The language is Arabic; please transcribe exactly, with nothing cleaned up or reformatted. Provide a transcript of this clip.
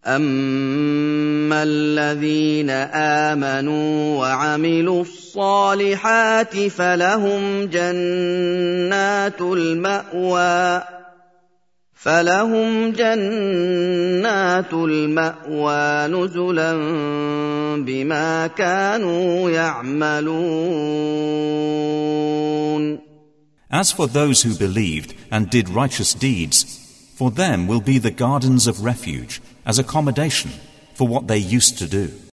أَمَّا الَّذِينَ آمَنُوا وَعَمِلُوا الصَّالِحَاتِ فَلَهُمْ جَنَّاتُ الْمَأْوَىٰ فَلَهُمْ جَنَّاتُ الْمَأْوَىٰ نُزُلًا بِمَا كَانُوا يَعْمَلُونَ. As for those who believed and did righteous deeds, for them will be the gardens of refuge as accommodation for what they used to do.